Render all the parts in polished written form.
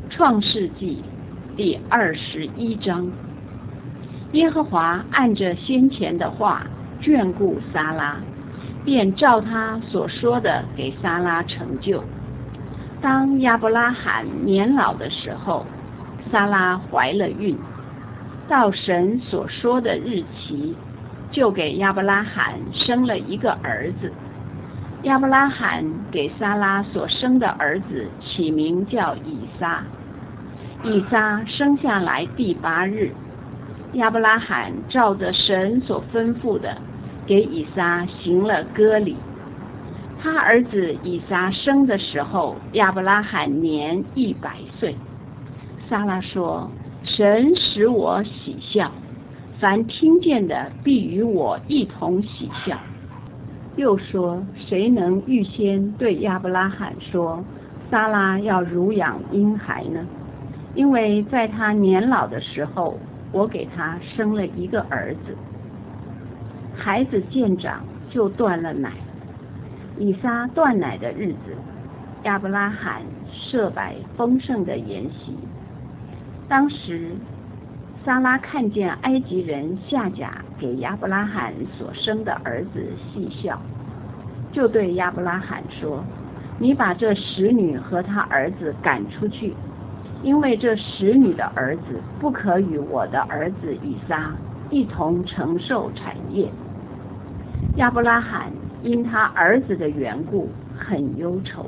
创世纪第21章。耶和华按着先前的话眷顾撒拉，便照他所说的给撒拉成就。当亚伯拉罕年老的时候，撒拉怀了孕，到神所说的日期，就给亚伯拉罕生了一个儿子。亚伯拉罕给撒拉所生的儿子起名叫以撒。以撒生下来第8日，亚伯拉罕照着神所吩咐的，给以撒行了割礼。他儿子以撒生的时候，亚伯拉罕年100岁。撒拉说：神使我喜笑，凡听见的必与我一同喜笑。又说：谁能预先对亚伯拉罕说，撒拉要乳养婴孩呢？因为在他年老的时候，我给他生了一个儿子。孩子渐长，就断了奶。以撒断奶的日子，亚伯拉罕设摆丰盛的筵席。当时撒拉看见埃及人夏甲给亚伯拉罕所生的儿子戏笑，就对亚伯拉罕说：你把这使女和她儿子赶出去，因为这使女的儿子不可与我的儿子以撒一同承受产业。亚伯拉罕因他儿子的缘故很忧愁。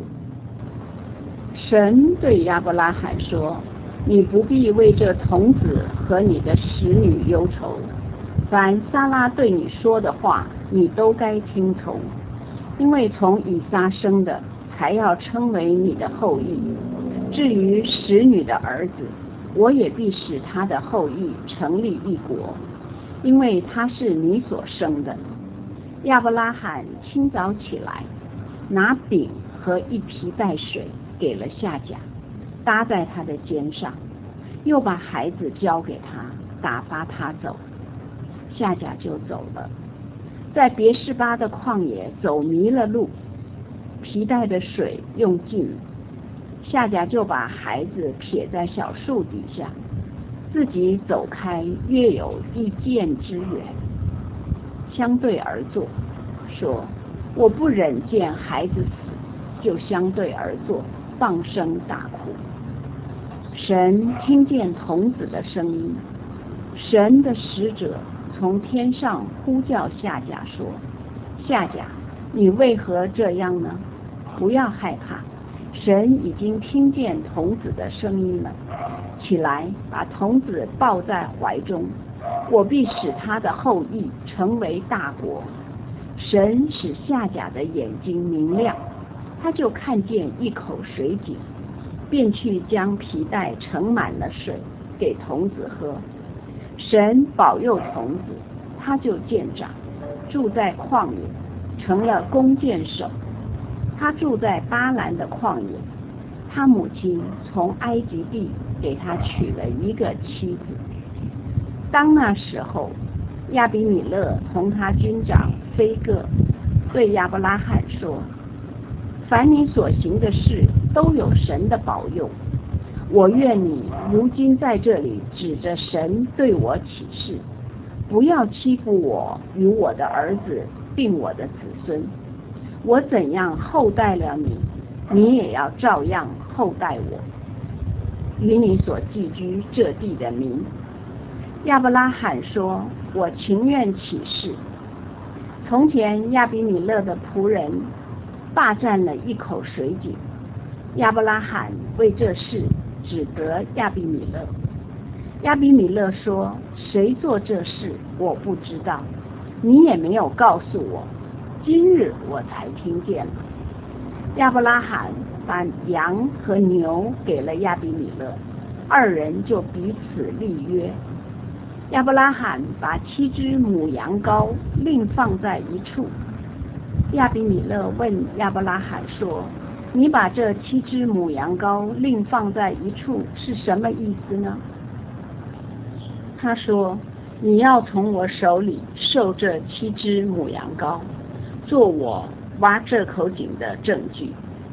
神对亚伯拉罕说：你不必为这童子和你的使女忧愁，凡撒拉对你说的话，你都该听从，因为从以撒生的才要称为你的后裔。至于使女的儿子，我也必使他的后裔成立一国，因为他是你所生的。亚伯拉罕清早起来，拿饼和一皮带水给了夏甲，搭在他的肩上，又把孩子交给他，打发他走。夏甲就走了，在别是巴的旷野走迷了路，皮带的水用尽了。夏甲就把孩子撇在小树底下，自己走开约有1箭之远，相对而坐，说：我不忍见孩子死，就相对而坐，放声大哭。神听见童子的声音，神的使者从天上呼叫夏甲说：夏甲，你为何这样呢？不要害怕，神已经听见童子的声音了。起来，把童子抱在怀中，我必使他的后裔成为大国。神使夏甲的眼睛明亮，他就看见一口水井，便去将皮带盛满了水给童子喝。神保佑童子，他就渐长，住在旷野，成了弓箭手。他住在巴兰的旷野，他母亲从埃及地给他娶了一个妻子。当那时候，亚比米勒同他军长非各对亚伯拉罕说：凡你所行的事都有神的保佑，我愿你如今在这里指着神对我起誓，不要欺负我与我的儿子并我的子孙。我怎样厚待了你，你也要照样厚待我，与你所寄居这地的民。亚伯拉罕说：我情愿起誓。从前亚比米勒的仆人霸占了一口水井，亚伯拉罕为这事指责亚比米勒。亚比米勒说：谁做这事我不知道，你也没有告诉我，今日我才听见了。亚伯拉罕把羊和牛给了亚比米勒，二人就彼此立约。亚伯拉罕把7只母羊羔另放在一处。亚比米勒问亚伯拉罕说：你把这7只母羊羔另放在一处是什么意思呢？他说：你要从我手里受这7只母羊羔，做我挖这口井的证据。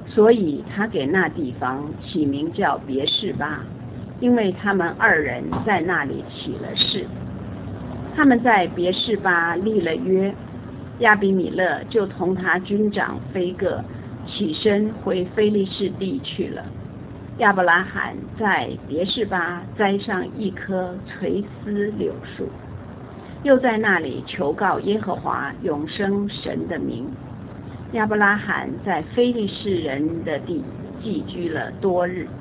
所以他给那地方起名叫别是巴，因为他们二人在那里起了誓。他们在别是巴立了约，亚比米勒就同他军长非各起身回非利士地去了。亚伯拉罕在别是巴栽上一棵垂丝柳树，又在那里求告耶和华永生神的名。亚伯拉罕在非利士人的地寄居了多日。